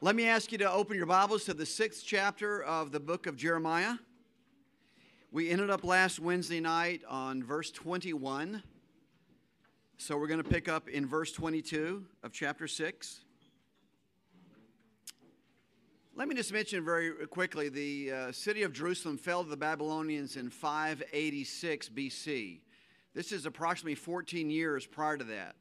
Let me ask you to open your Bibles to the 6th chapter of the book of Jeremiah. We ended up last Wednesday night on verse 21. So we're going to pick up in verse 22 of chapter 6. Let me just mention very quickly, the city of Jerusalem fell to the Babylonians in 586 BC. This is approximately 14 years prior to that.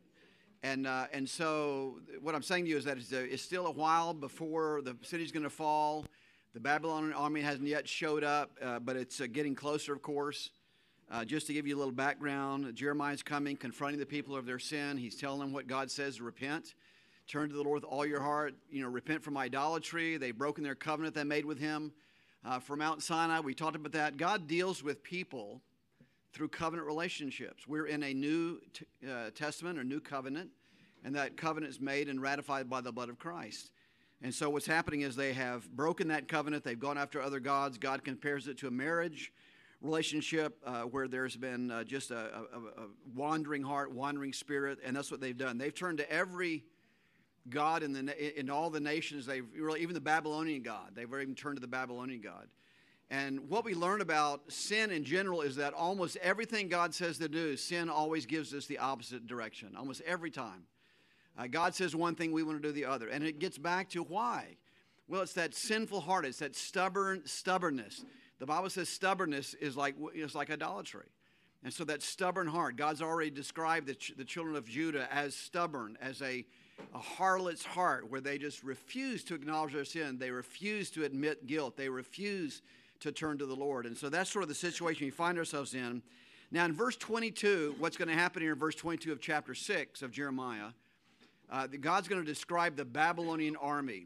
And so what I'm saying to you is that it's still a while before the city's going to fall. The Babylonian army hasn't yet showed up, but it's getting closer, of course. Just to give you a little background, Jeremiah's coming, confronting the people of their sin. He's telling them what God says to repent. Turn to the Lord with all your heart. Repent from idolatry. They've broken their covenant they made with him. From Mount Sinai, we talked about that. God deals with people through covenant relationships. We're in a new testament or new covenant, and that covenant is made and ratified by the blood of Christ. And so what's happening is they have broken that covenant. They've gone after other gods. God compares it to a marriage relationship where there's been just a wandering heart, wandering spirit, and that's what they've done. They've turned to every god in all the nations. Even the Babylonian god. They've even turned to the Babylonian god. And what we learn about sin in general is that almost everything God says to do, sin always gives us the opposite direction, almost every time. God says one thing, we want to do the other. And it gets back to why. Well, it's that sinful heart. It's that stubbornness. The Bible says stubbornness is like idolatry. And so that stubborn heart, God's already described the children of Judah as stubborn, as a harlot's heart, where they just refuse to acknowledge their sin. They refuse to admit guilt. They refuse to turn to the Lord. And so that's sort of the situation we find ourselves in. Now in verse 22, what's going to happen here in verse 22 of chapter 6 of Jeremiah, God's going to describe the Babylonian army.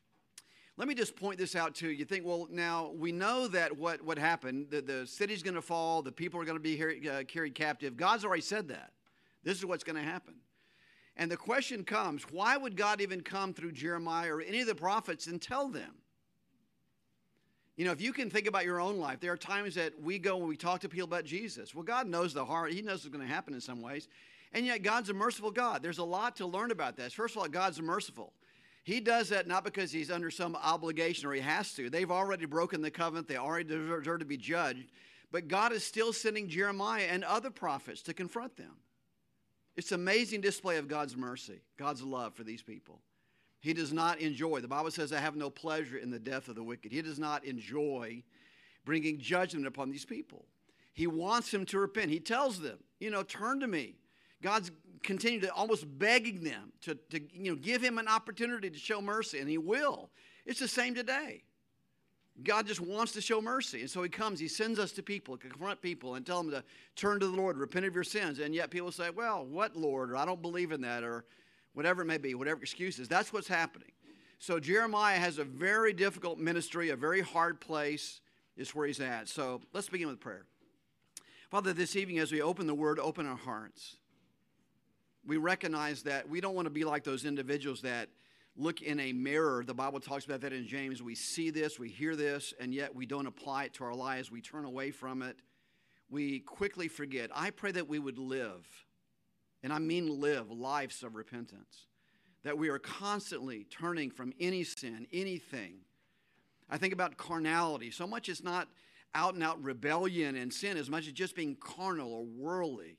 Let me just point this out to you. You think, well, now we know that what happened, the city's going to fall, the people are going to be carried captive. God's already said that. This is what's going to happen. And the question comes, why would God even come through Jeremiah or any of the prophets and tell them? If you can think about your own life, there are times that we go when we talk to people about Jesus. Well, God knows the heart. He knows what's going to happen in some ways. And yet God's a merciful God. There's a lot to learn about that. First of all, God's merciful. He does that not because he's under some obligation or he has to. They've already broken the covenant. They already deserve to be judged. But God is still sending Jeremiah and other prophets to confront them. It's an amazing display of God's mercy, God's love for these people. He does not enjoy. The Bible says, I have no pleasure in the death of the wicked. He does not enjoy bringing judgment upon these people. He wants them to repent. He tells them, turn to me. God's continued to almost begging them to give him an opportunity to show mercy, and he will. It's the same today. God just wants to show mercy, and so he comes. He sends us to people, to confront people, and tell them to turn to the Lord, repent of your sins. And yet people say, well, what, Lord? Or I don't believe in that, or whatever it may be, whatever excuses. That's what's happening. So Jeremiah has a very difficult ministry, a very hard place is where he's at. So let's begin with prayer. Father, this evening as we open the Word, open our hearts. We recognize that we don't want to be like those individuals that look in a mirror. The Bible talks about that in James. We see this, we hear this, and yet we don't apply it to our lives. We turn away from it. We quickly forget. I pray that we would live, and I mean live, lives of repentance, that we are constantly turning from any sin, anything. I think about carnality. So much it's not out-and-out rebellion and sin as much as just being carnal or worldly.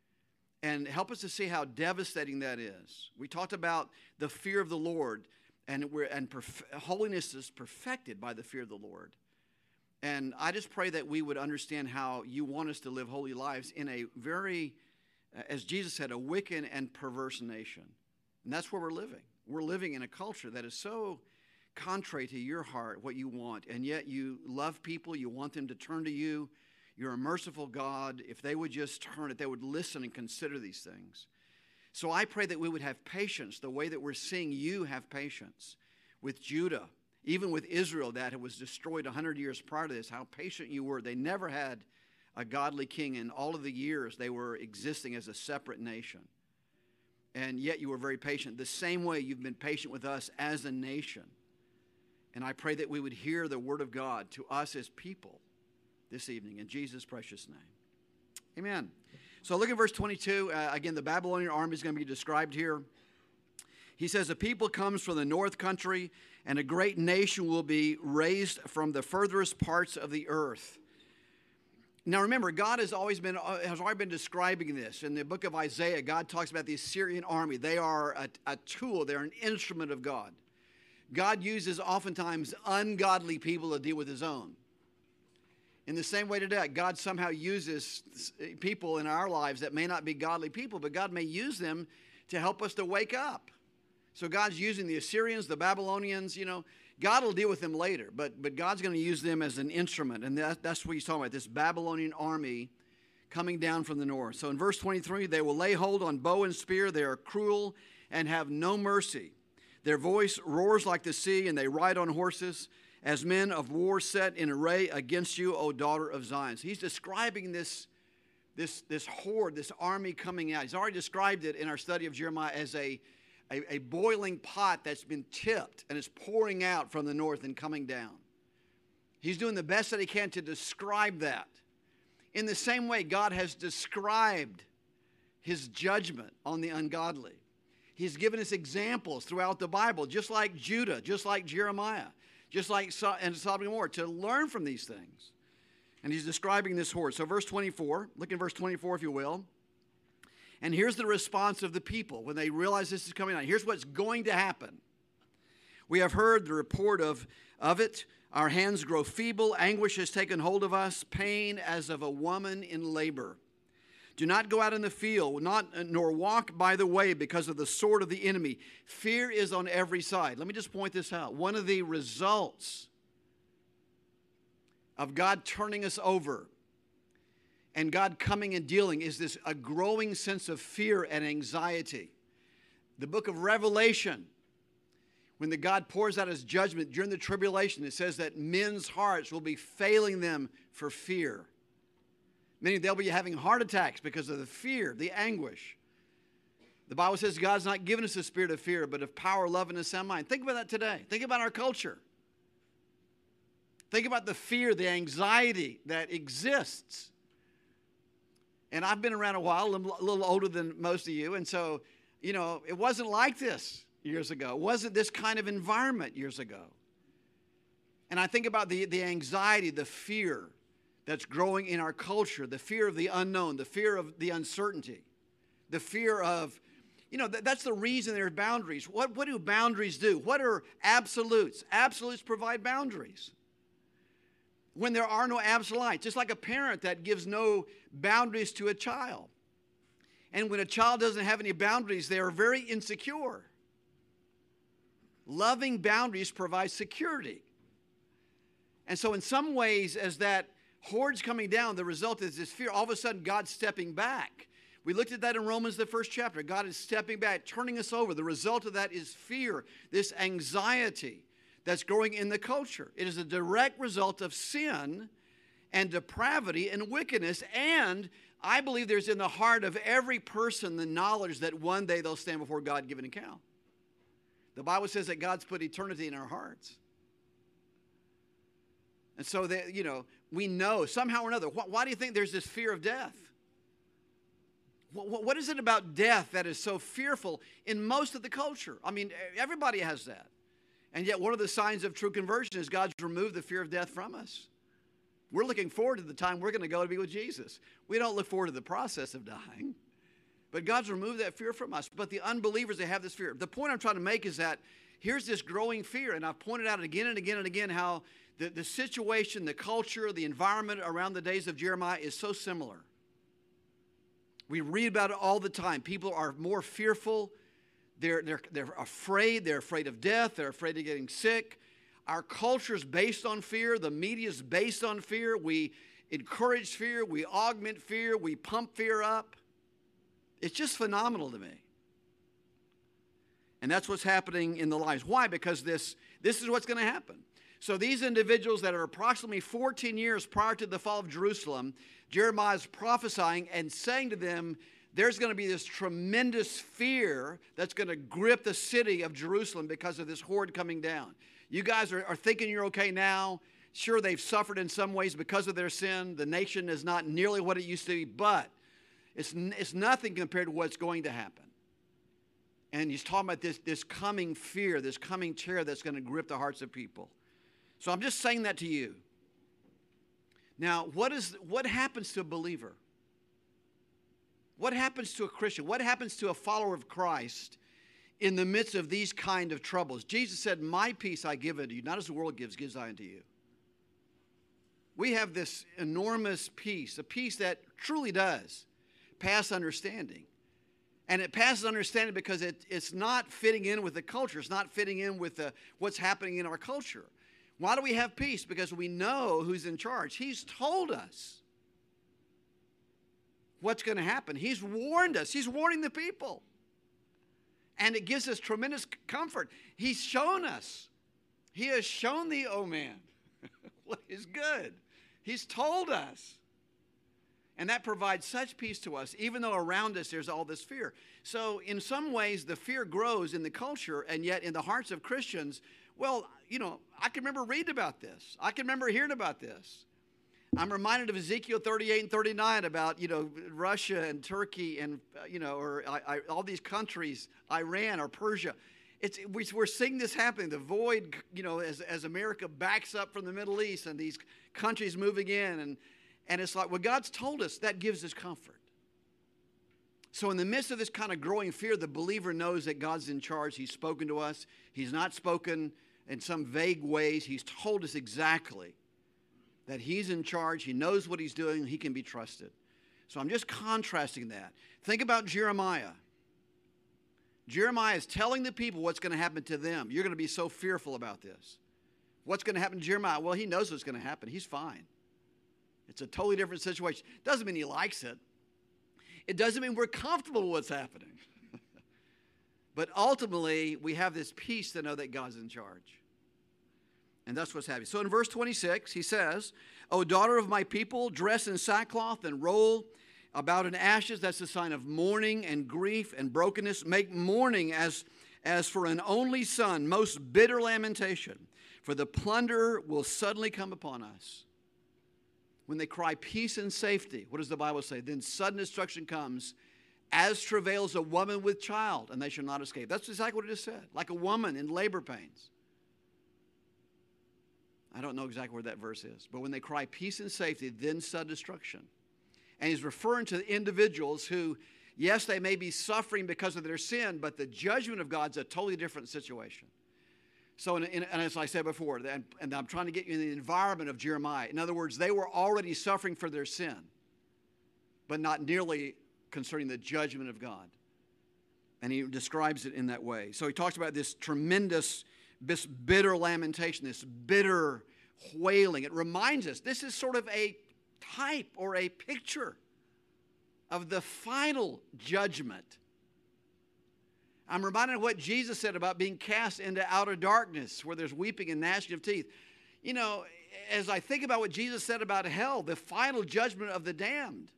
And help us to see how devastating that is. We talked about the fear of the Lord, and holiness is perfected by the fear of the Lord. And I just pray that we would understand how you want us to live holy lives in a very, as Jesus said, a wicked and perverse nation. And that's where we're living. We're living in a culture that is so contrary to your heart, what you want, and yet you love people, you want them to turn to you. You're a merciful God. If they would just turn, if they would listen and consider these things. So I pray that we would have patience the way that we're seeing you have patience with Judah, even with Israel that was destroyed 100 years prior to this, how patient you were. They never had a godly king in all of the years they were existing as a separate nation. And yet you were very patient. The same way you've been patient with us as a nation. And I pray that we would hear the word of God to us as people this evening, in Jesus' precious name. Amen. So look at verse 22. Again, the Babylonian army is going to be described here. He says, a people comes from the north country, and a great nation will be raised from the furthest parts of the earth. Now remember, God has already been describing this. In the book of Isaiah, God talks about the Assyrian army. They are a tool. They're an instrument of God. God uses oftentimes ungodly people to deal with his own. In the same way today, God somehow uses people in our lives that may not be godly people, but God may use them to help us to wake up. So God's using the Assyrians, the Babylonians, God will deal with them later, but God's going to use them as an instrument. And that's what he's talking about, this Babylonian army coming down from the north. So in verse 23, they will lay hold on bow and spear. They are cruel and have no mercy. Their voice roars like the sea, and they ride on horses as men of war set in array against you, O daughter of Zion. So he's describing this horde, this army coming out. He's already described it in our study of Jeremiah as a boiling pot that's been tipped and is pouring out from the north and coming down. He's doing the best that he can to describe that. In the same way, God has described his judgment on the ungodly. He's given us examples throughout the Bible, just like Judah, just like Jeremiah, just like Sodom and Gomorrah, to learn from these things. And he's describing this horde. So verse 24, look in verse 24 if you will. And here's the response of the people when they realize this is coming on. Here's what's going to happen. We have heard the report of it. Our hands grow feeble. Anguish has taken hold of us. Pain as of a woman in labor. Do not go out in the field, nor walk by the way because of the sword of the enemy. Fear is on every side. Let me just point this out. One of the results of God turning us over and God coming and dealing is a growing sense of fear and anxiety. The book of Revelation, when God pours out his judgment during the tribulation, it says that men's hearts will be failing them for fear. Meaning they'll be having heart attacks because of the fear, the anguish. The Bible says God's not given us a spirit of fear, but of power, love, and a sound mind. Think about that today. Think about our culture. Think about the fear, the anxiety that exists. And I've been around a while, I'm a little older than most of you, and so, it wasn't like this years ago. It wasn't this kind of environment years ago. And I think about the anxiety, the fear that's growing in our culture, the fear of the unknown, the fear of the uncertainty, the fear of, that's the reason there's boundaries. What do boundaries do? What are absolutes? Absolutes provide boundaries. When there are no absolutes, just like a parent that gives no boundaries to a child. And when a child doesn't have any boundaries, they are very insecure. Loving boundaries provide security. And so in some ways, as that horde's coming down, the result is this fear. All of a sudden, God's stepping back. We looked at that in Romans, the first chapter. God is stepping back, turning us over. The result of that is fear, this anxiety that's growing in the culture. It is a direct result of sin and depravity and wickedness. And I believe there's in the heart of every person the knowledge that one day they'll stand before God and give an account. The Bible says that God's put eternity in our hearts. And so that, we know somehow or another. Why do you think there's this fear of death? What is it about death that is so fearful in most of the culture? I mean, everybody has that. And yet one of the signs of true conversion is God's removed the fear of death from us. We're looking forward to the time we're going to go to be with Jesus. We don't look forward to the process of dying. But God's removed that fear from us. But the unbelievers, they have this fear. The point I'm trying to make is that here's this growing fear. And I've pointed out again and again and again how the situation, the culture, the environment around the days of Jeremiah is so similar. We read about it all the time. People are more fearful. They're afraid. They're afraid of death. They're afraid of getting sick. Our culture is based on fear. The media is based on fear. We encourage fear. We augment fear. We pump fear up. It's just phenomenal to me. And that's what's happening in the lives. Why? Because this is what's going to happen. So these individuals that are approximately 14 years prior to the fall of Jerusalem, Jeremiah is prophesying and saying to them, there's going to be this tremendous fear that's going to grip the city of Jerusalem because of this horde coming down. You guys are thinking you're okay now. Sure, they've suffered in some ways because of their sin. The nation is not nearly what it used to be, but it's nothing compared to what's going to happen. And he's talking about this coming fear, this coming terror that's going to grip the hearts of people. So I'm just saying that to you. Now, what happens to a believer? What happens to a Christian? What happens to a follower of Christ in the midst of these kind of troubles? Jesus said, my peace I give unto you, not as the world gives I unto you. We have this enormous peace, a peace that truly does pass understanding. And it passes understanding because it's not fitting in with the culture. It's not fitting in with what's happening in our culture. Why do we have peace? Because we know who's in charge. He's told us what's going to happen. He's warned us. He's warning the people. And it gives us tremendous comfort. He's shown us. He has shown thee, O man, what is good. He's told us. And that provides such peace to us, even though around us there's all this fear. So in some ways, the fear grows in the culture, and yet in the hearts of Christians, well, I can remember reading about this. I can remember hearing about this. I'm reminded of Ezekiel 38 and 39 about, Russia and Turkey and, all these countries, Iran or Persia. We're seeing this happening. The void, as America backs up from the Middle East and these countries moving in. And it's like, well, God's told us, that gives us comfort. So in the midst of this kind of growing fear, the believer knows that God's in charge. He's spoken to us. He's not spoken in some vague ways. He's told us exactly that he's in charge. He knows what he's doing. He can be trusted. So I'm just contrasting that. Think about Jeremiah. Jeremiah is telling the people what's going to happen to them. You're going to be so fearful about this. What's going to happen to Jeremiah? Well, he knows what's going to happen. He's fine. It's a totally different situation. Doesn't mean he likes it. It doesn't mean we're comfortable with what's happening. But ultimately, we have this peace to know that God's in charge. And that's what's happening. So in verse 26, he says, O daughter of my people, dress in sackcloth and roll about in ashes. That's a sign of mourning and grief and brokenness. Make mourning as for an only son, most bitter lamentation. For the plunder will suddenly come upon us. When they cry peace and safety, what does the Bible say? Then sudden destruction comes, as travails a woman with child, and they shall not escape. That's exactly what it just said. Like a woman in labor pains. I don't know exactly where that verse is. But when they cry peace and safety, then sudden destruction. And he's referring to individuals who, yes, they may be suffering because of their sin, but the judgment of God's a totally different situation. So, and as I said before, and I'm trying to get you in the environment of Jeremiah. In other words, they were already suffering for their sin, but not nearly concerning the judgment of God. And he describes it in that way. So he talks about this tremendous, this bitter lamentation, this bitter wailing. It reminds us, this is sort of a type or a picture of the final judgment. I'm reminded of what Jesus said about being cast into outer darkness where there's weeping and gnashing of teeth. As I think about what Jesus said about hell, the final judgment of the damned,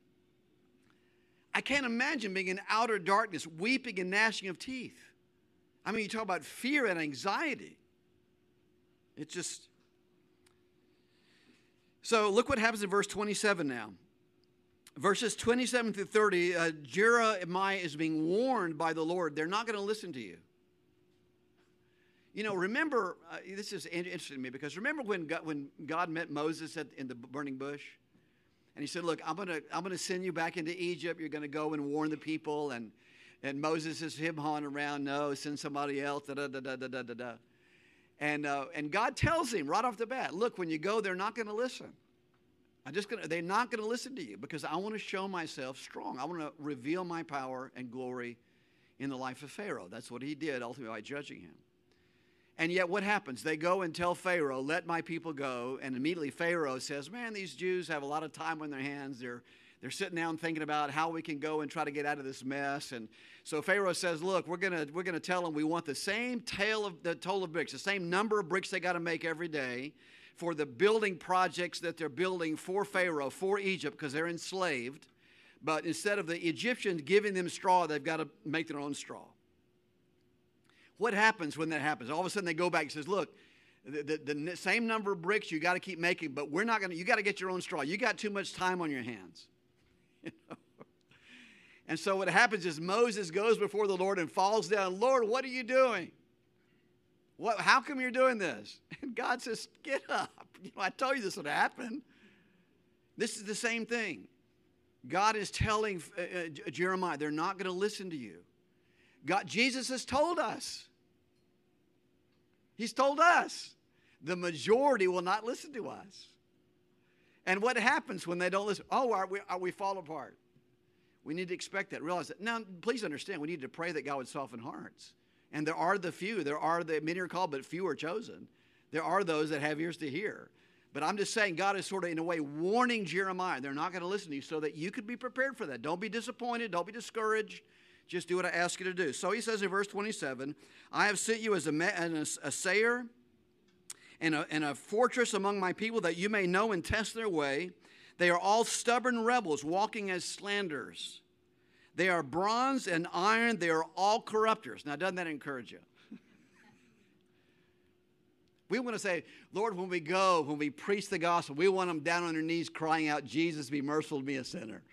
I can't imagine being in outer darkness, weeping and gnashing of teeth. I mean, you talk about fear and anxiety. It's just... So look what happens in verse 27 now. Verses 27 through 30, Jeremiah is being warned by the Lord. They're not going to listen to you. Remember, this is interesting to me, because remember when God met Moses in the burning bush? And he said, look, I'm going to send you back into Egypt. You're going to go and warn the people. And Moses is him-hawing around. No, send somebody else. Da-da-da-da-da-da-da. And God tells him right off the bat, look, when you go, they're not going to listen. They're not going to listen to you because I want to show myself strong. I want to reveal my power and glory in the life of Pharaoh. That's what he did ultimately by judging him. And yet what happens? They go and tell Pharaoh, let my people go. And immediately Pharaoh says, man, these Jews have a lot of time on their hands. They're sitting down thinking about how we can go and try to get out of this mess. And so Pharaoh says, look, we're going to tell them we want the same total of bricks, the same number of bricks they got to make every day for the building projects that they're building for Pharaoh, for Egypt, because they're enslaved. But instead of the Egyptians giving them straw, they've got to make their own straw. What happens when that happens? All of a sudden they go back and says, look, the same number of bricks you got to keep making, but you got to get your own straw. You got too much time on your hands. And so what happens is Moses goes before the Lord and falls down. Lord, what are you doing? How come you're doing this? And God says, get up. I told you this would happen. This is the same thing. God is telling Jeremiah, they're not going to listen to you. Jesus has told us. He's told us. The majority will not listen to us. And what happens when they don't listen? Oh, we fall apart. We need to expect that, realize that. Now, please understand, we need to pray that God would soften hearts. And there are the few. Many are called, but few are chosen. There are those that have ears to hear. But I'm just saying, God is sort of, in a way, warning Jeremiah. They're not going to listen to you so that you could be prepared for that. Don't be disappointed. Don't be discouraged. Just do what I ask you to do. So he says in verse 27, I have sent you as a sayer and a fortress among my people, that you may know and test their way. They are all stubborn rebels, walking as slanderers. They are bronze and iron. They are all corrupters. Now, doesn't that encourage you? We want to say, Lord, when we preach the gospel, we want them down on their knees crying out, Jesus, be merciful to me, a sinner.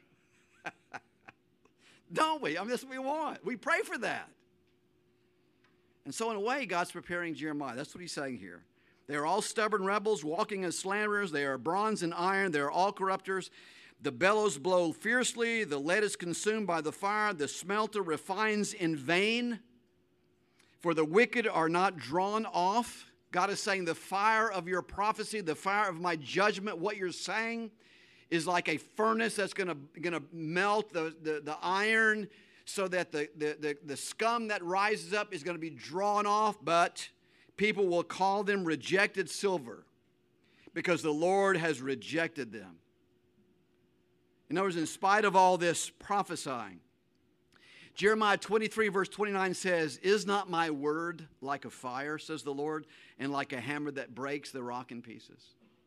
Don't we? I mean, that's what we want. We pray for that. And so in a way, God's preparing Jeremiah. That's what he's saying here. They are all stubborn rebels, walking as slanderers. They are bronze and iron. They are all corrupters. The bellows blow fiercely. The lead is consumed by the fire. The smelter refines in vain. For the wicked are not drawn off. God is saying the fire of your prophecy, the fire of my judgment, what you're saying is like a furnace that's going to melt the iron so that the scum that rises up is going to be drawn off, but people will call them rejected silver because the Lord has rejected them. In other words, in spite of all this prophesying, Jeremiah 23 verse 29 says, is not my word like a fire, says the Lord, and like a hammer that breaks the rock in pieces?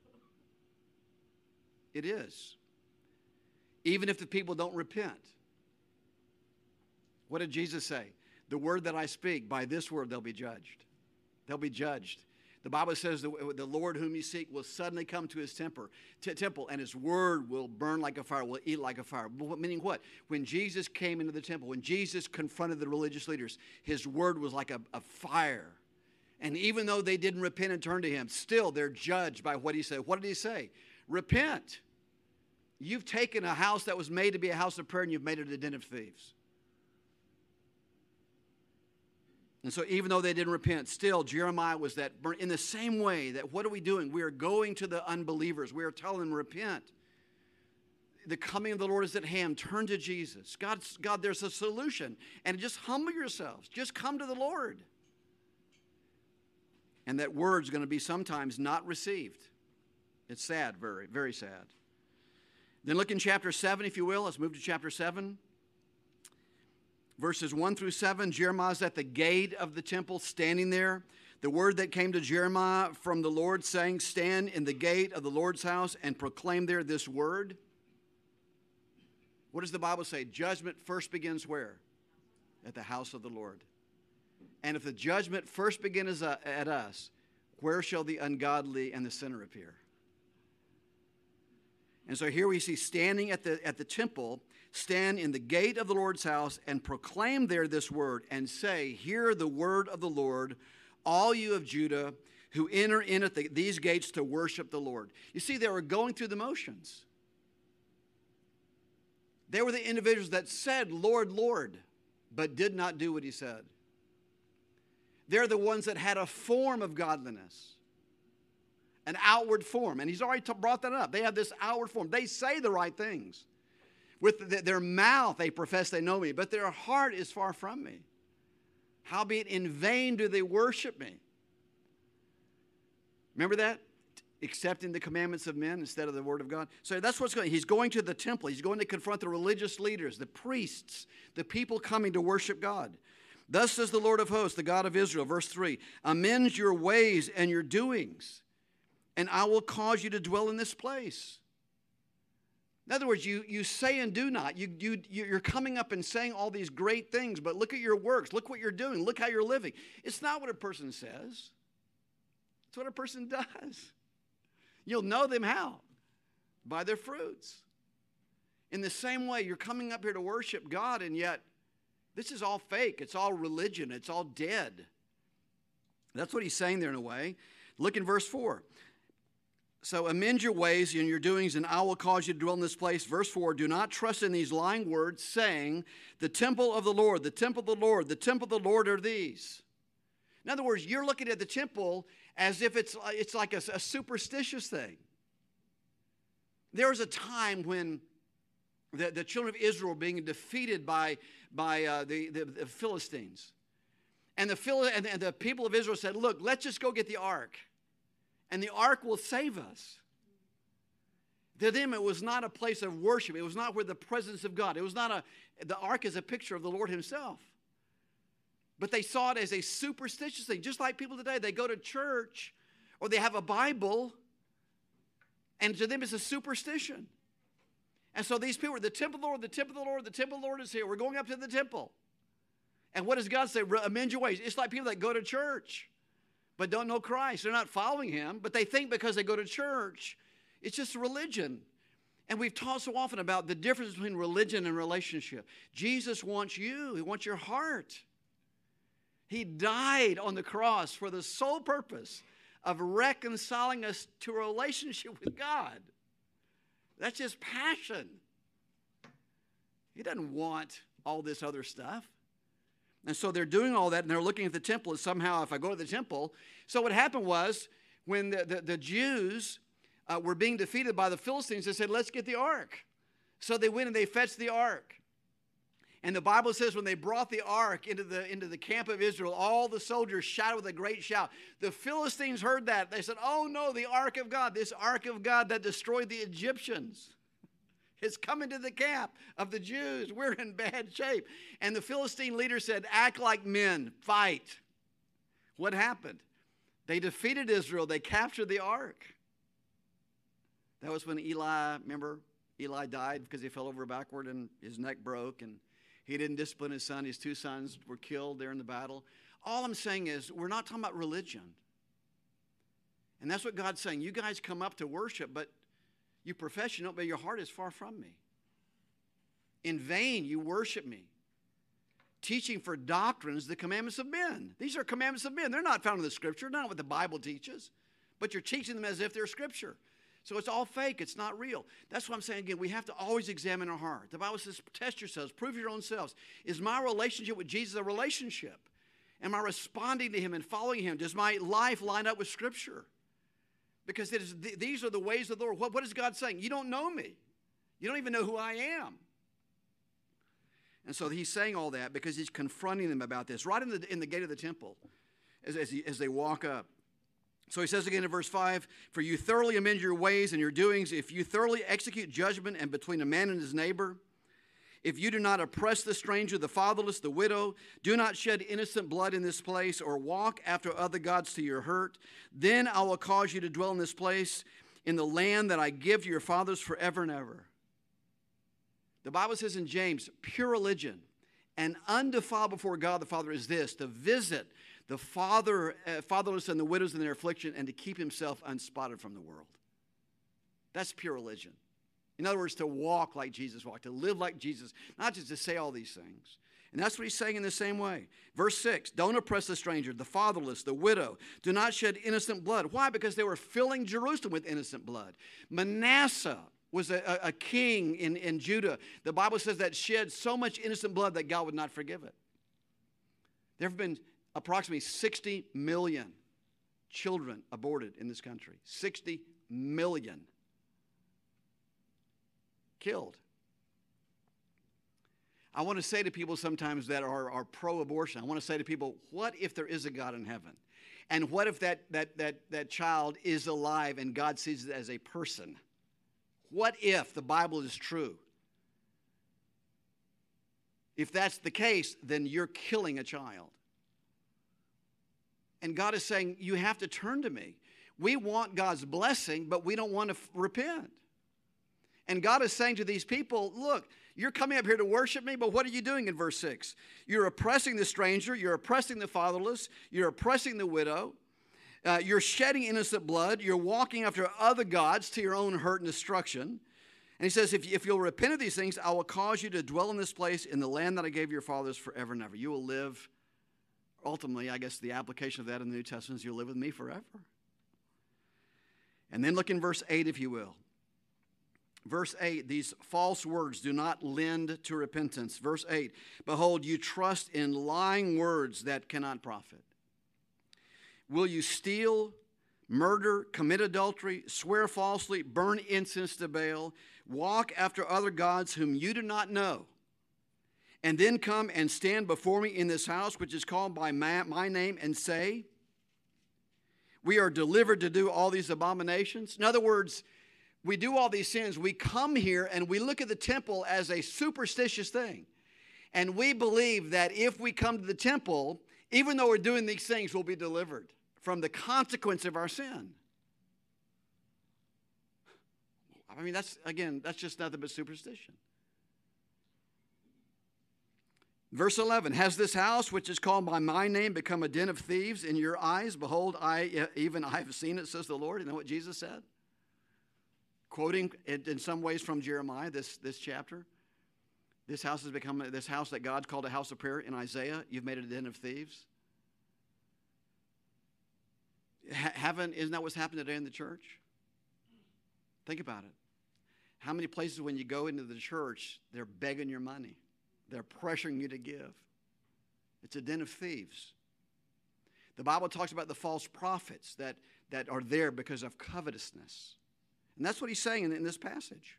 It is. Even if the people don't repent. What did Jesus say? The word that I speak, by this word they'll be judged. They'll be judged. The Bible says the Lord whom you seek will suddenly come to his temple, and his word will burn like a fire, will eat like a fire. Meaning what? When Jesus came into the temple, when Jesus confronted the religious leaders, his word was like a fire. And even though they didn't repent and turn to him, still they're judged by what he said. What did he say? Repent. You've taken a house that was made to be a house of prayer and you've made it a den of thieves. And so even though they didn't repent, still Jeremiah was that in the same way that what are we doing? We are going to the unbelievers. We are telling them, repent. The coming of the Lord is at hand. Turn to Jesus. God, there's a solution. And just humble yourselves. Just come to the Lord. And that word's going to be sometimes not received. It's sad, very, very sad. Then look in chapter 7, if you will. Let's move to chapter 7. Verses 1 through 7, Jeremiah's at the gate of the temple, standing there. The word that came to Jeremiah from the Lord saying, stand in the gate of the Lord's house and proclaim there this word. What does the Bible say? Judgment first begins where? At the house of the Lord. And if the judgment first begins at us, where shall the ungodly and the sinner appear? And so here we see standing at the temple, stand in the gate of the Lord's house and proclaim there this word and say, hear the word of the Lord, all you of Judah who enter in at these gates to worship the Lord. You see, they were going through the motions. They were the individuals that said, Lord, Lord, but did not do what he said. They're the ones that had a form of godliness. An outward form. And he's already brought that up. They have this outward form. They say the right things. With their mouth they profess they know me, but their heart is far from me. Howbeit in vain do they worship me. Remember that? Accepting the commandments of men instead of the word of God. So that's what's going on. He's going to the temple. He's going to confront the religious leaders, the priests, the people coming to worship God. Thus says the Lord of hosts, the God of Israel, verse 3, amend your ways and your doings, and I will cause you to dwell in this place. In other words, you say and do not. You're coming up and saying all these great things, but look at your works. Look what you're doing. Look how you're living. It's not what a person says. It's what a person does. You'll know them how? By their fruits. In the same way, you're coming up here to worship God, and yet this is all fake. It's all religion. It's all dead. That's what he's saying there in a way. Look in verse 4. So amend your ways and your doings, and I will cause you to dwell in this place. Verse 4, do not trust in these lying words, saying, the temple of the Lord, the temple of the Lord, the temple of the Lord are these. In other words, you're looking at the temple as if it's like a superstitious thing. There was a time when the children of Israel were being defeated by the Philistines. And the people of Israel said, look, let's just go get the ark. And the ark will save us. To them, it was not a place of worship. It was not where the presence of God. It was not the ark is a picture of the Lord himself. But they saw it as a superstitious thing. Just like people today, they go to church or they have a Bible, and to them it's a superstition. And so these people are the temple of the Lord, the temple of the Lord, the temple of the Lord is here. We're going up to the temple. And what does God say? Amend your ways. It's like people that go to church but don't know Christ. They're not following him, but they think because they go to church, it's just religion. And we've taught so often about the difference between religion and relationship. Jesus wants you. He wants your heart. He died on the cross for the sole purpose of reconciling us to a relationship with God. That's his passion. He doesn't want all this other stuff. And so they're doing all that, and they're looking at the temple as somehow, if I go to the temple. So what happened was, when the Jews were being defeated by the Philistines, they said, let's get the ark. So they went and they fetched the ark. And the Bible says when they brought the ark into the camp of Israel, all the soldiers shouted with a great shout. The Philistines heard that. They said, oh no, the ark of God, this ark of God that destroyed the Egyptians, it's coming to the camp of the Jews. We're in bad shape. And the Philistine leader said, act like men, fight. What happened? They defeated Israel. They captured the ark. That was when Eli died because he fell over backward and his neck broke, and he didn't discipline his son. His two sons were killed there in the battle. All I'm saying is we're not talking about religion. And that's what God's saying. You guys come up to worship, but you profess you don't, but your heart is far from me. In vain you worship me, teaching for doctrines the commandments of men. These are commandments of men. They're not found in the Scripture, not what the Bible teaches, but you're teaching them as if they're Scripture. So it's all fake. It's not real. That's what I'm saying again. We have to always examine our heart. The Bible says, test yourselves, prove your own selves. Is my relationship with Jesus a relationship? Am I responding to him and following him? Does my life line up with Scripture? Because these are the ways of the Lord. What is God saying? You don't know me. You don't even know who I am. And so he's saying all that because he's confronting them about this right in the gate of the temple as they walk up. So he says again in verse 5, for you thoroughly amend your ways and your doings, if you thoroughly execute judgment and between a man and his neighbor, if you do not oppress the stranger, the fatherless, the widow, do not shed innocent blood in this place or walk after other gods to your hurt, then I will cause you to dwell in this place in the land that I give to your fathers forever and ever. The Bible says in James, pure religion and undefiled before God the Father is this, to visit the fatherless and the widows in their affliction and to keep himself unspotted from the world. That's pure religion. In other words, to walk like Jesus walked, to live like Jesus, not just to say all these things. And that's what he's saying in the same way. Verse 6, don't oppress the stranger, the fatherless, the widow. Do not shed innocent blood. Why? Because they were filling Jerusalem with innocent blood. Manasseh was a king in Judah. The Bible says that shed so much innocent blood that God would not forgive it. There have been approximately 60 million children aborted in this country. 60 million. Killed. I want to say to people sometimes that are pro-abortion, I want to say to people, what if there is a God in heaven? And what if that child is alive and God sees it as a person? What if the Bible is true? If that's the case, then you're killing a child. And God is saying, you have to turn to me. We want God's blessing, but we don't want to repent. And God is saying to these people, look, you're coming up here to worship me, but what are you doing in verse 6? You're oppressing the stranger, you're oppressing the fatherless, you're oppressing the widow, you're shedding innocent blood, you're walking after other gods to your own hurt and destruction. And he says, if you'll repent of these things, I will cause you to dwell in this place in the land that I gave your fathers forever and ever. You will live, ultimately, I guess the application of that in the New Testament is you'll live with me forever. And then look in verse 8, if you will. Verse 8, these false words do not lend to repentance. Verse 8, behold, you trust in lying words that cannot profit. Will you steal, murder, commit adultery, swear falsely, burn incense to Baal, walk after other gods whom you do not know, and then come and stand before me in this house which is called by my name and say, we are delivered to do all these abominations? In other words, we do all these sins. We come here and we look at the temple as a superstitious thing. And we believe that if we come to the temple, even though we're doing these things, we'll be delivered from the consequence of our sin. I mean, that's just nothing but superstition. Verse 11, has this house, which is called by my name, become a den of thieves in your eyes? Behold, I have seen it, says the Lord. You know what Jesus said? Quoting in some ways from Jeremiah, this chapter. This house has become, this house that God called a house of prayer in Isaiah, you've made it a den of thieves. Isn't that what's happened today in the church? Think about it. How many places when you go into the church, they're begging your money. They're pressuring you to give. It's a den of thieves. The Bible talks about the false prophets that are there because of covetousness. And that's what he's saying in this passage.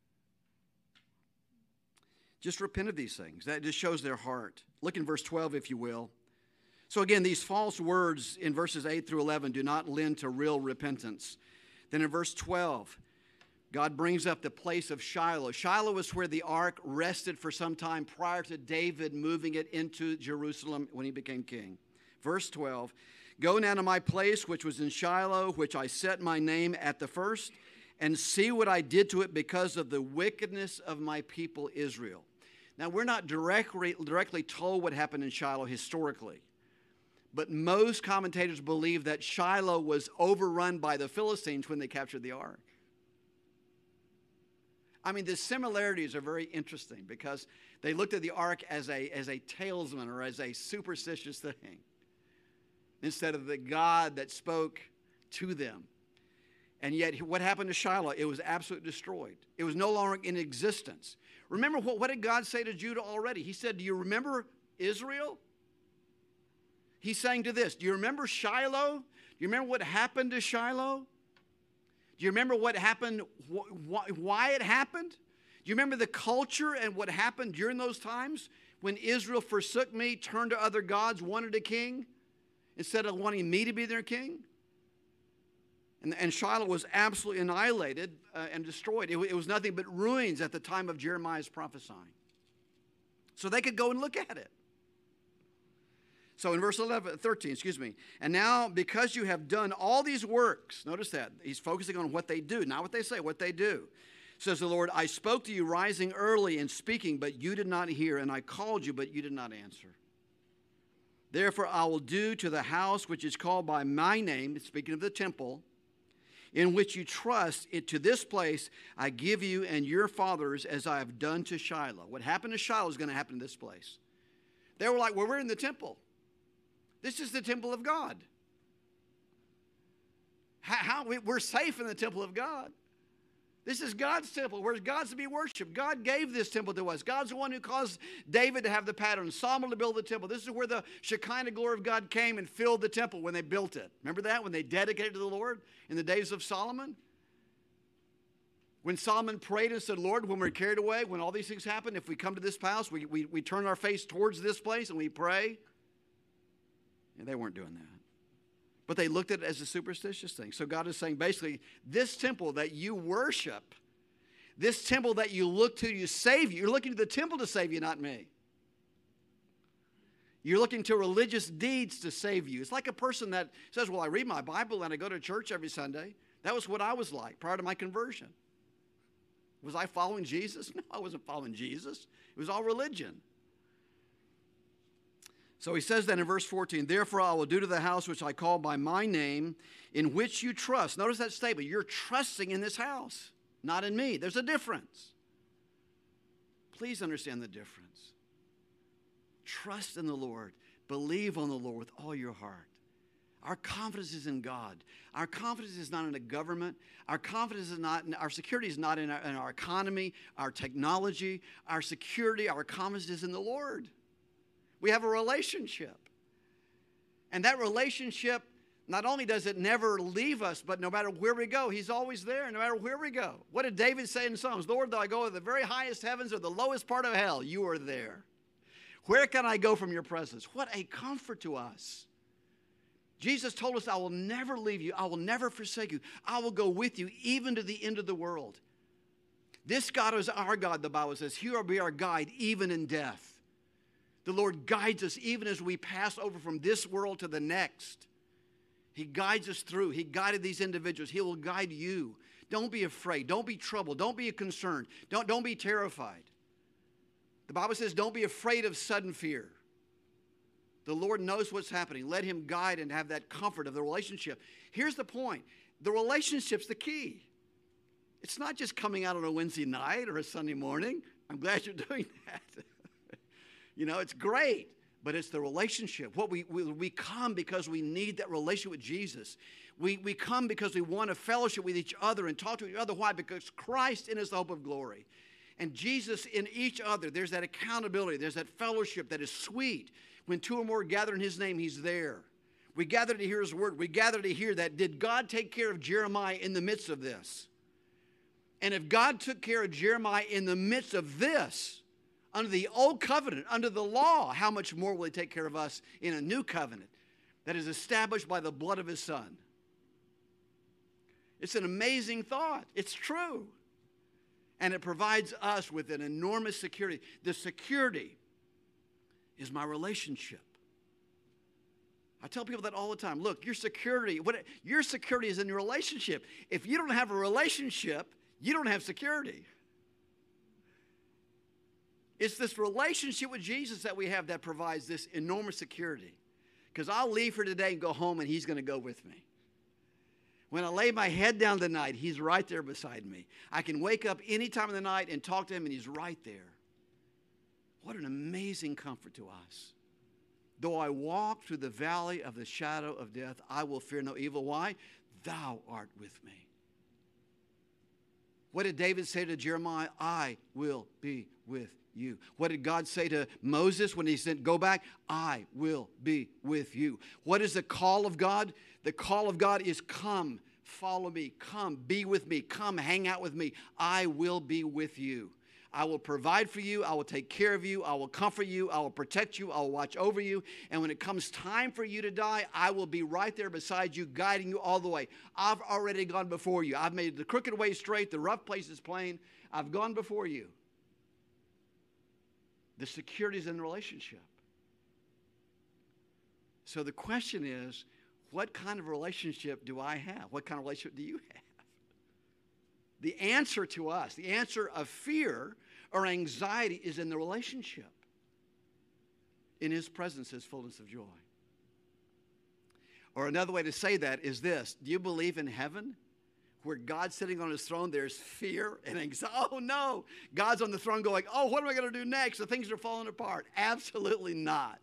Just repent of these things. That just shows their heart. Look in verse 12, if you will. So again, these false words in verses 8 through 11 do not lend to real repentance. Then in verse 12, God brings up the place of Shiloh. Shiloh was where the ark rested for some time prior to David moving it into Jerusalem when he became king. Verse 12, go now to my place which was in Shiloh, which I set my name at the first, and see what I did to it because of the wickedness of my people Israel. Now, we're not directly told what happened in Shiloh historically, but most commentators believe that Shiloh was overrun by the Philistines when they captured the ark. I mean, the similarities are very interesting because they looked at the ark as a talisman or as a superstitious thing instead of the God that spoke to them. And yet, what happened to Shiloh? It was absolutely destroyed. It was no longer in existence. Remember, what did God say to Judah already? He said, do you remember Israel? He's saying to this, do you remember Shiloh? Do you remember what happened to Shiloh? Do you remember what happened, why it happened? Do you remember the culture and what happened during those times when Israel forsook me, turned to other gods, wanted a king instead of wanting me to be their king? And Shiloh was absolutely annihilated and destroyed. It was nothing but ruins at the time of Jeremiah's prophesying. So they could go and look at it. So in verse 13, and now because you have done all these works, notice that, he's focusing on what they do, not what they say, what they do. Says the Lord, I spoke to you rising early and speaking, but you did not hear, and I called you, but you did not answer. Therefore I will do to the house which is called by my name, speaking of the temple, in which you trust, it to this place I give you and your fathers as I have done to Shiloh. What happened to Shiloh is going to happen to this place. They were like, well, we're in the temple. This is the temple of God. We're safe in the temple of God. This is God's temple, where God's to be worshipped. God gave this temple to us. God's the one who caused David to have the pattern, Solomon to build the temple. This is where the Shekinah glory of God came and filled the temple when they built it. Remember that? When they dedicated it to the Lord in the days of Solomon? When Solomon prayed and said, Lord, when we're carried away, when all these things happen, if we come to this house, we turn our face towards this place and we pray. And they weren't doing that. But they looked at it as a superstitious thing. So God is saying basically, this temple that you worship, this temple that you look to save you, you're looking to the temple to save you, not me. You're looking to religious deeds to save you. It's like a person that says, well, I read my Bible and I go to church every Sunday. That was what I was like prior to my conversion. Was I following Jesus? No, I wasn't following Jesus. It was all religion. So he says that in verse 14, therefore I will do to the house which I call by my name, in which you trust. Notice that statement. You're trusting in this house. not in me. There's a difference. Please understand the difference. Trust in the Lord. Believe on the Lord with all your heart. Our confidence is in God. Our confidence is not in a government. Our confidence is not, our security is not in our economy, our technology. Our security, our confidence is in the Lord. We have a relationship. And that relationship, not only does it never leave us, but no matter where we go, he's always there, no matter where we go. What did David say in Psalms? Lord, though I go to the very highest heavens or the lowest part of hell, you are there. Where can I go from your presence? What a comfort to us. Jesus told us, I will never leave you. I will never forsake you. I will go with you even to the end of the world. This God is our God, the Bible says. He will be our guide even in death. The Lord guides us even as we pass over from this world to the next. He guides us through. He guided these individuals. He will guide you. Don't be afraid. Don't be troubled. Don't be concerned. Don't be terrified. The Bible says don't be afraid of sudden fear. The Lord knows what's happening. Let him guide and have that comfort of the relationship. Here's the point. The relationship's the key. It's not just coming out on a Wednesday night or a Sunday morning. I'm glad you're doing that. It's great, but it's the relationship. We come because we need that relationship with Jesus. We come because we want to fellowship with each other and talk to each other. Why? Because Christ in us the hope of glory. And Jesus in each other, there's that accountability. There's that fellowship that is sweet. When two or more gather in his name, he's there. We gather to hear his word. We gather to hear that. Did God take care of Jeremiah in the midst of this? And if God took care of Jeremiah in the midst of this, under the old covenant, under the law, how much more will he take care of us in a new covenant that is established by the blood of his Son? It's an amazing thought. It's true. And it provides us with an enormous security. The security is my relationship. I tell people that all the time. Look, your security is in your relationship. If you don't have a relationship, you don't have security. It's this relationship with Jesus that we have that provides this enormous security. Because I'll leave here today and go home and he's going to go with me. When I lay my head down tonight, he's right there beside me. I can wake up any time of the night and talk to him and he's right there. What an amazing comfort to us. Though I walk through the valley of the shadow of death, I will fear no evil. Why? Thou art with me. What did David say to Jeremiah? I will be with you. What did God say to Moses when he said, go back? I will be with you. What is the call of God? The call of God is come, follow me, come, be with me, come, hang out with me. I will be with you. I will provide for you. I will take care of you. I will comfort you. I will protect you. I will watch over you. And when it comes time for you to die, I will be right there beside you, guiding you all the way. I've already gone before you. I've made the crooked way straight, the rough places plain. I've gone before you. The security is in the relationship. So the question is, what kind of relationship do I have? What kind of relationship do you have? The answer to us, the answer of fear or anxiety is in the relationship. In his presence is fullness of joy. Or another way to say that is this. Do you believe in heaven? Where God's sitting on his throne, there's fear and anxiety. Oh no, God's on the throne going, oh, what am I going to do next? The things are falling apart. Absolutely not.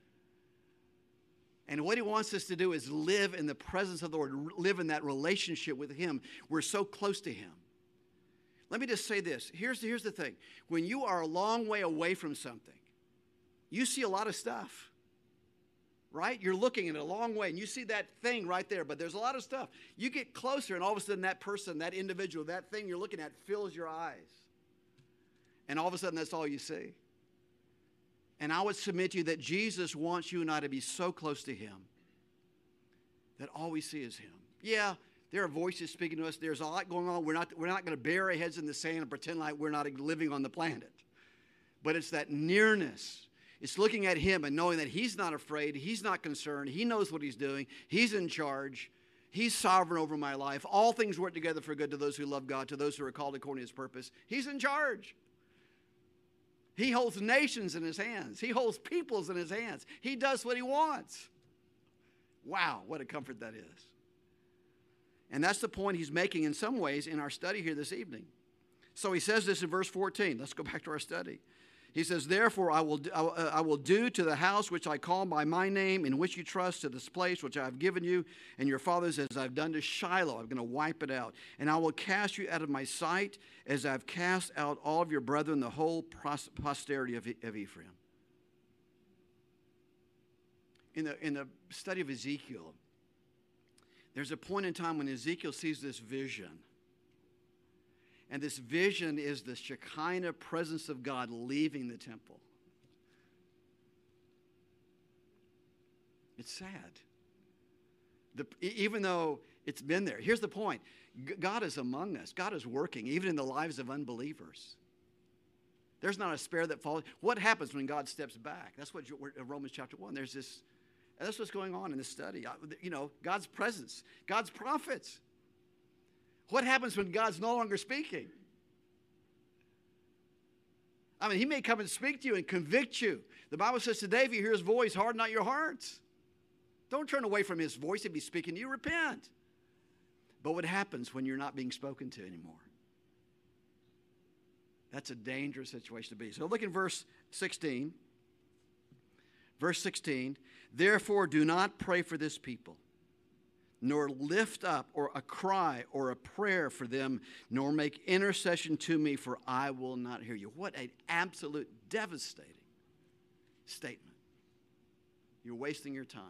And what he wants us to do is live in the presence of the Lord, live in that relationship with him. We're so close to him. Let me just say this. Here's the thing. When you are a long way away from something, you see a lot of stuff, right? You're looking at it a long way, and you see that thing right there, but there's a lot of stuff. You get closer, and all of a sudden that person, that individual, that thing you're looking at fills your eyes. And all of a sudden that's all you see. And I would submit to you that Jesus wants you and I to be so close to him that all we see is him. Yeah, there are voices speaking to us. There's a lot going on. We're not going to bury our heads in the sand and pretend like we're not living on the planet. But it's that nearness. It's looking at him and knowing that he's not afraid. He's not concerned. He knows what he's doing. He's in charge. He's sovereign over my life. All things work together for good to those who love God, to those who are called according to his purpose. He's in charge. He holds nations in his hands. He holds peoples in his hands. He does what he wants. Wow, what a comfort that is. And that's the point he's making in some ways in our study here this evening. So he says this in verse 14. Let's go back to our study. He says, therefore I will do to the house which I call by my name, in which you trust, to this place which I have given you and your fathers, as I've done to Shiloh. I'm going to wipe it out. And I will cast you out of my sight, as I've cast out all of your brethren, the whole posterity of Ephraim. In the study of Ezekiel, there's a point in time when Ezekiel sees this vision. And this vision is the Shekinah presence of God leaving the temple. It's sad. Even though it's been there. Here's the point. God is among us. God is working, even in the lives of unbelievers. There's not a sparrow that falls. What happens when God steps back? That's what Romans chapter 1. That's what's going on in this study. God's presence. God's prophets. What happens when God's no longer speaking? I mean, he may come and speak to you and convict you. The Bible says today, if you hear his voice, harden not your hearts. Don't turn away from his voice. If he's speaking to you, repent. But what happens when you're not being spoken to anymore? That's a dangerous situation to be. So look in verse 16. Verse 16, therefore do not pray for this people, nor lift up or a cry or a prayer for them, nor make intercession to me, for I will not hear you. What an absolute devastating statement. You're wasting your time.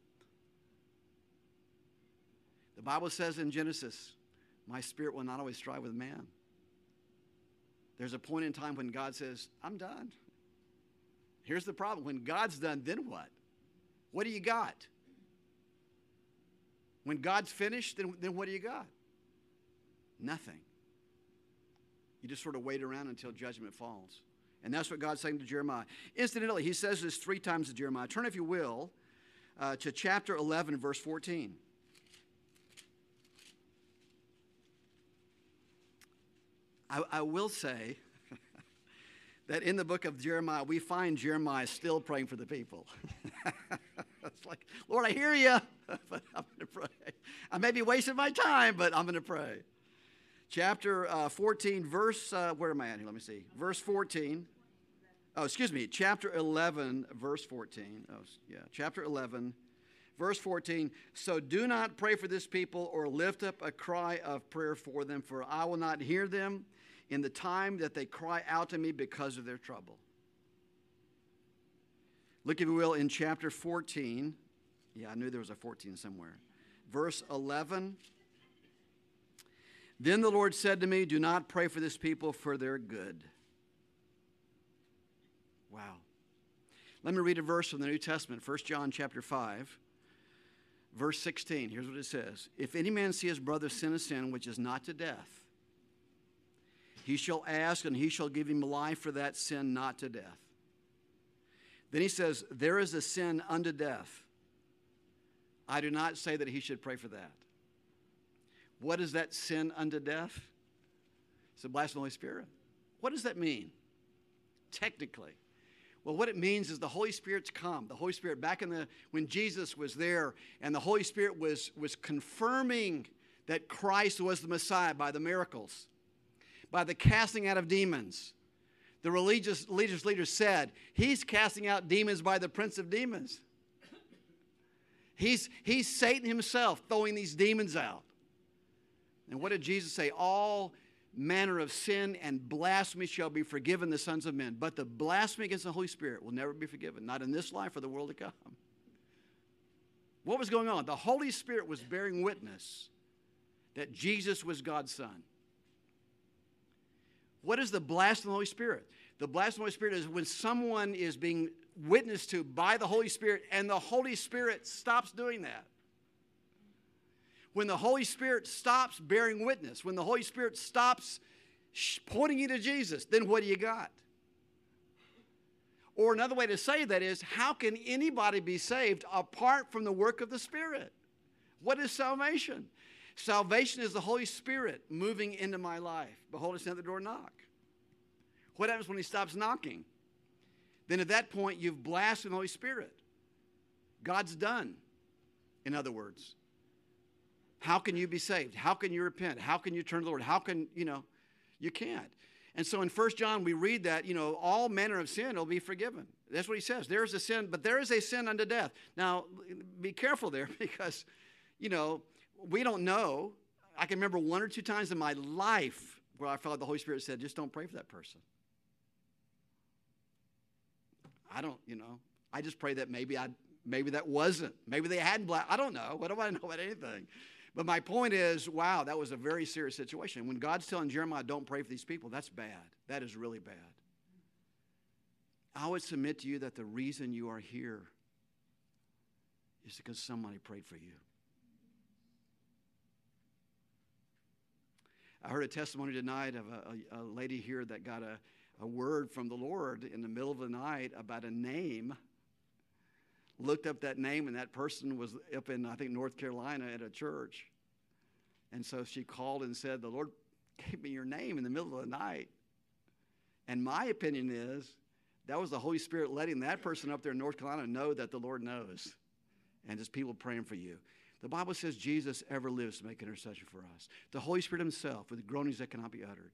The Bible says in Genesis, my spirit will not always strive with man. There's a point in time when God says, I'm done. Here's the problem. When God's done, then what? What do you got? When God's finished, then what do you got? Nothing. You just sort of wait around until judgment falls. And that's what God's saying to Jeremiah. Incidentally, he says this 3 times to Jeremiah. Turn, if you will, to chapter 11, verse 14. I will say that in the book of Jeremiah, we find Jeremiah still praying for the people. It's like, Lord, I hear you, but I'm going to pray. I may be wasting my time, but I'm going to pray. Chapter 14, verse, where am I at here? Let me see. Verse 14. Oh, excuse me. Chapter 11, verse 14. Oh, yeah. Chapter 11, verse 14. So do not pray for this people or lift up a cry of prayer for them, for I will not hear them in the time that they cry out to me because of their trouble. Look, if you will, in chapter 14. Yeah, I knew there was a 14 somewhere. Verse 11. Then the Lord said to me, do not pray for this people, for their good. Wow. Let me read a verse from the New Testament, 1 John chapter 5, verse 16. Here's what it says. If any man see his brother sin a sin which is not to death, he shall ask, and he shall give him life for that sin not to death. Then he says, there is a sin unto death. I do not say that he should pray for that. What is that sin unto death? It's the blasphemy of the Holy Spirit. What does that mean? Technically. Well, what it means is the Holy Spirit's come. The Holy Spirit, when Jesus was there, and the Holy Spirit was confirming that Christ was the Messiah by the miracles, by the casting out of demons. The religious leaders said, he's casting out demons by the prince of demons. He's Satan himself throwing these demons out. And what did Jesus say? All manner of sin and blasphemy shall be forgiven the sons of men. But the blasphemy against the Holy Spirit will never be forgiven, not in this life or the world to come. What was going on? The Holy Spirit was bearing witness that Jesus was God's Son. What is the blasphemy of the Holy Spirit? The blasphemy of the Holy Spirit is when someone is being witnessed to by the Holy Spirit and the Holy Spirit stops doing that. When the Holy Spirit stops bearing witness, when the Holy Spirit stops pointing you to Jesus, then what do you got? Or another way to say that is, how can anybody be saved apart from the work of the Spirit? What is salvation? Salvation is the Holy Spirit moving into my life. Behold, I stand at the door and knock. What happens when he stops knocking? Then at that point, you've blasphemed the Holy Spirit. God's done, in other words. How can you be saved? How can you repent? How can you turn to the Lord? How can, you can't. And so in 1 John, we read that, all manner of sin will be forgiven. That's what he says. There is a sin, but there is a sin unto death. Now, be careful there because, we don't know. I can remember one or two times in my life where I felt like the Holy Spirit said, just don't pray for that person. I just pray that maybe that wasn't. Maybe they had black. I don't know. What do I know about anything? But my point is, wow, that was a very serious situation. When God's telling Jeremiah, don't pray for these people, that's bad. That is really bad. I would submit to you that the reason you are here is because somebody prayed for you. I heard a testimony tonight of a lady here that got a word from the Lord in the middle of the night about a name. Looked up that name, and that person was up in, I think, North Carolina at a church. And so she called and said, the Lord gave me your name in the middle of the night. And my opinion is that was the Holy Spirit letting that person up there in North Carolina know that the Lord knows. And just people praying for you. The Bible says Jesus ever lives to make intercession for us. The Holy Spirit himself with groanings that cannot be uttered.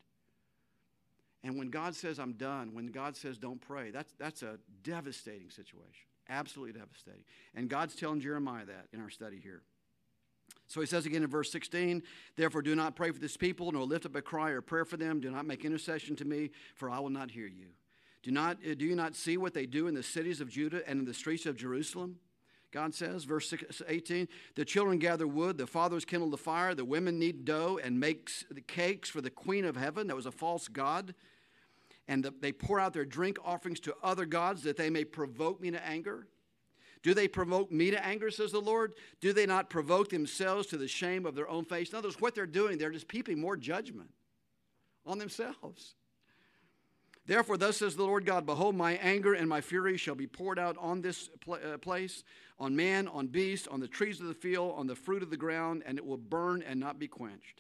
And when God says, I'm done, when God says, don't pray, that's a devastating situation. Absolutely devastating. And God's telling Jeremiah that in our study here. So he says again in verse 16, therefore do not pray for this people, nor lift up a cry or prayer for them. Do not make intercession to me, for I will not hear you. Do you not see what they do in the cities of Judah and in the streets of Jerusalem? God says, verse 18, the children gather wood, the fathers kindle the fire, the women knead dough and makes the cakes for the queen of heaven. That was a false god. And they pour out their drink offerings to other gods that they may provoke me to anger. Do they provoke me to anger, says the Lord? Do they not provoke themselves to the shame of their own face? In other words, what they're doing, they're just heaping more judgment on themselves. Therefore, thus says the Lord God, behold, my anger and my fury shall be poured out on this place, on man, on beast, on the trees of the field, on the fruit of the ground, and it will burn and not be quenched.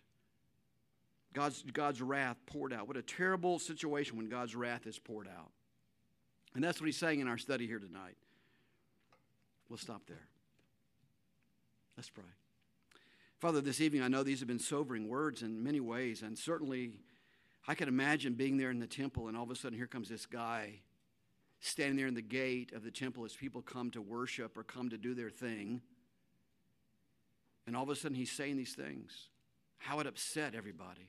God's wrath poured out. What a terrible situation when God's wrath is poured out. And that's what he's saying in our study here tonight. We'll stop there. Let's pray. Father, this evening I know these have been sobering words in many ways, and certainly I can imagine being there in the temple and all of a sudden here comes this guy standing there in the gate of the temple as people come to worship or come to do their thing. And all of a sudden he's saying these things. How it upset everybody.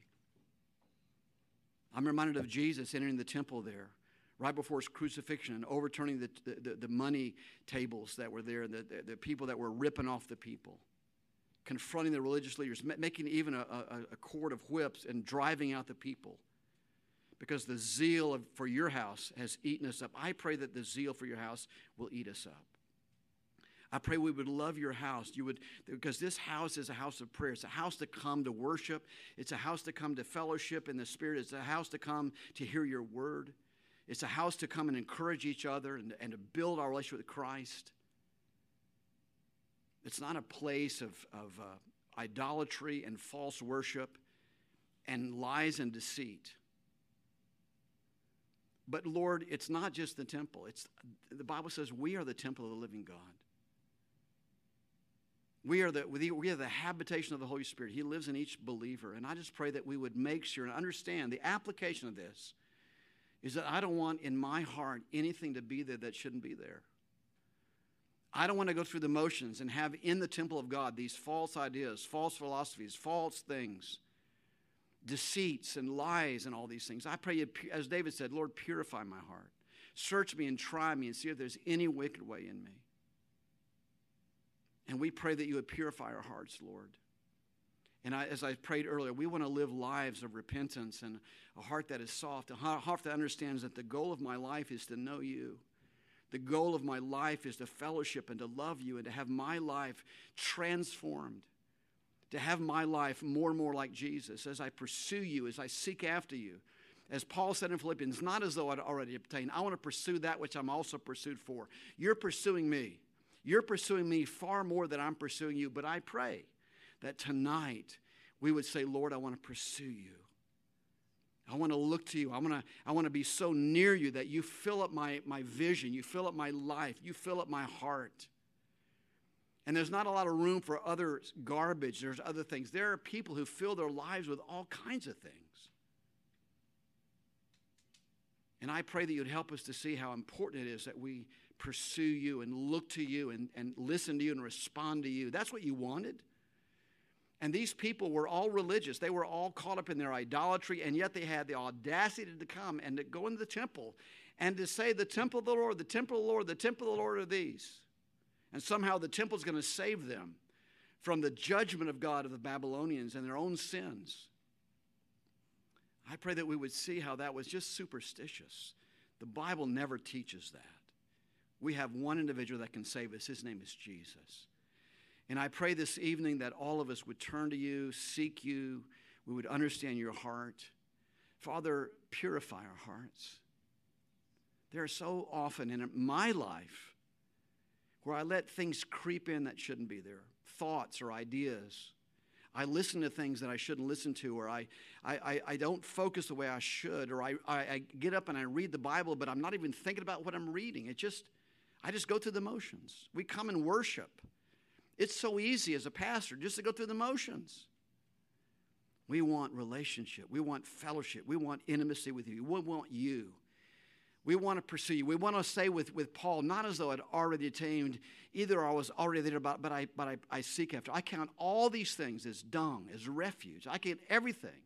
I'm reminded of Jesus entering the temple there right before his crucifixion and overturning the money tables that were there, the people that were ripping off the people, confronting the religious leaders, making even a cord of whips and driving out the people because the zeal for your house has eaten us up. I pray that the zeal for your house will eat us up. I pray we would love your house. Because this house is a house of prayer. It's a house to come to worship. It's a house to come to fellowship in the Spirit. It's a house to come to hear your word. It's a house to come and encourage each other and to build our relationship with Christ. It's not a place of idolatry and false worship and lies and deceit. But Lord, it's not just the temple. The Bible says we are the temple of the living God. We are the habitation of the Holy Spirit. He lives in each believer. And I just pray that we would make sure and understand the application of this is that I don't want in my heart anything to be there that shouldn't be there. I don't want to go through the motions and have in the temple of God these false ideas, false philosophies, false things, deceits and lies and all these things. I pray, as David said, Lord, purify my heart. Search me and try me and see if there's any wicked way in me. And we pray that you would purify our hearts, Lord. And as I prayed earlier, we want to live lives of repentance and a heart that is soft, a heart that understands that the goal of my life is to know you. The goal of my life is to fellowship and to love you and to have my life transformed, to have my life more and more like Jesus as I pursue you, as I seek after you. As Paul said in Philippians, not as though I'd already obtained. I want to pursue that which I'm also pursued for. You're pursuing me. You're pursuing me far more than I'm pursuing you, but I pray that tonight we would say, Lord, I want to pursue you. I want to look to you. I want to be so near you that you fill up my vision, you fill up my life, you fill up my heart. And there's not a lot of room for other garbage. There's other things. There are people who fill their lives with all kinds of things. And I pray that you'd help us to see how important it is that we pursue you and look to you and listen to you and respond to you. That's what you wanted. And these people were all religious. They were all caught up in their idolatry, and yet they had the audacity to come and to go into the temple and to say, the temple of the Lord, the temple of the Lord, the temple of the Lord are these. And somehow the temple is going to save them from the judgment of God of the Babylonians and their own sins. I pray that we would see how that was just superstitious. The Bible never teaches that. We have one individual that can save us. His name is Jesus. And I pray this evening that all of us would turn to you, seek you, we would understand your heart. Father, purify our hearts. There are so often in my life where I let things creep in that shouldn't be there, thoughts or ideas. I listen to things that I shouldn't listen to, or I don't focus the way I should, or I get up and I read the Bible, but I'm not even thinking about what I'm reading. I just go through the motions. We come and worship. It's so easy as a pastor just to go through the motions. We want relationship. We want fellowship. We want intimacy with you. We want you. We want to pursue you. We want to say with Paul, not as though I'd already attained, either I was already there, but I seek after. I count all these things as dung, as refuge. I count everything.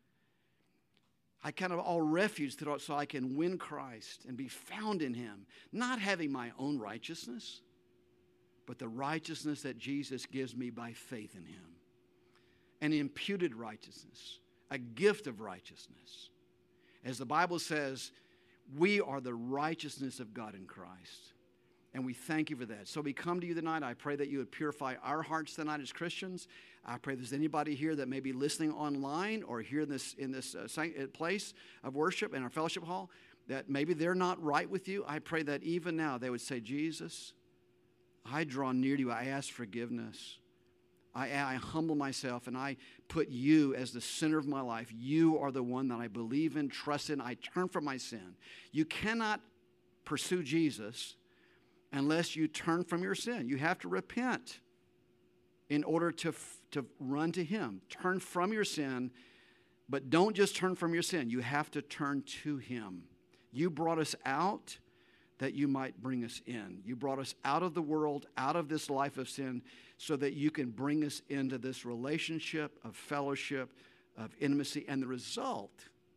I count all refuge so I can win Christ and be found in him, not having my own righteousness, but the righteousness that Jesus gives me by faith in him. An imputed righteousness, a gift of righteousness. As the Bible says, we are the righteousness of God in Christ. And we thank you for that. So we come to you tonight. I pray that you would purify our hearts tonight as Christians. I pray there's anybody here that may be listening online or here in this place of worship in our fellowship hall that maybe they're not right with you. I pray that even now they would say, Jesus, I draw near to you. I ask forgiveness. I humble myself and I put you as the center of my life. You are the one that I believe in, trust in. I turn from my sin. You cannot pursue Jesus unless you turn from your sin. You have to repent in order to run to him. Turn from your sin, but don't just turn from your sin. You have to turn to him. You brought us out that you might bring us in. You brought us out of the world, out of this life of sin, so that you can bring us into this relationship of fellowship, of intimacy. And the result,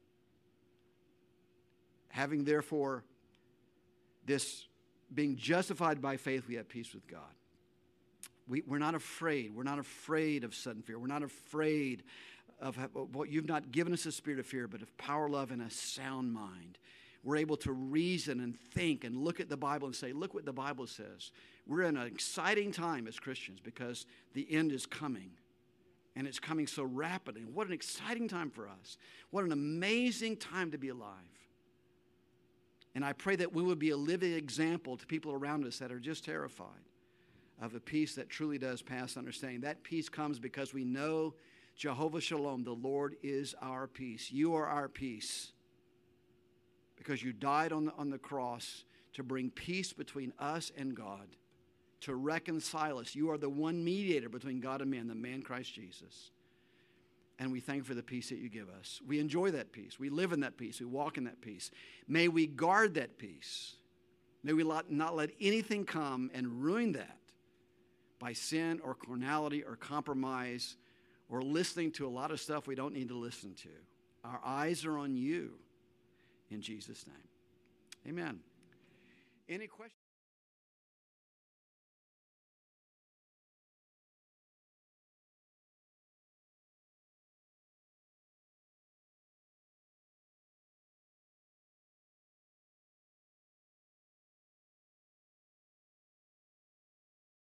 having therefore this being justified by faith, we have peace with God. We're not afraid. We're not afraid of sudden fear. We're not afraid of what you've not given us a spirit of fear, but of power, love, and a sound mind. We're able to reason and think and look at the Bible and say, look what the Bible says. We're in an exciting time as Christians because the end is coming. And it's coming so rapidly. What an exciting time for us. What an amazing time to be alive. And I pray that we would be a living example to people around us that are just terrified of a peace that truly does pass understanding. That peace comes because we know Jehovah Shalom, the Lord is our peace. You are our peace. Because you died on the cross to bring peace between us and God, to reconcile us. You are the one mediator between God and man, the man Christ Jesus. And we thank you for the peace that you give us. We enjoy that peace. We live in that peace. We walk in that peace. May we guard that peace. May we not let anything come and ruin that by sin or carnality or compromise or listening to a lot of stuff we don't need to listen to. Our eyes are on you. In Jesus' name. Amen. Any questions?